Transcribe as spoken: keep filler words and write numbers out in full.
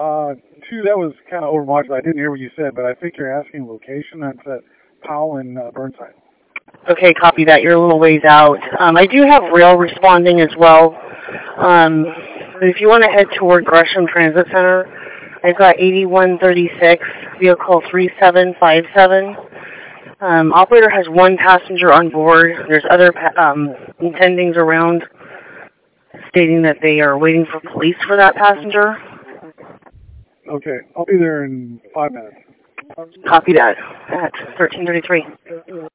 Uh, two, that was kind of overmodulated. I didn't hear what you said, but I think you're asking location. That's at Powell and uh, Burnside. Okay, copy that. You're a little ways out. Um, I do have rail responding as well. Um, if you want to head toward Gresham Transit Center, I've got eighty-one thirty-six, vehicle three seven five seven. Um, operator has one passenger on board. There's other pa- um, intendings around stating that they are waiting for police for that passenger. Okay, I'll be there in five minutes. Copy that at thirteen thirty-three.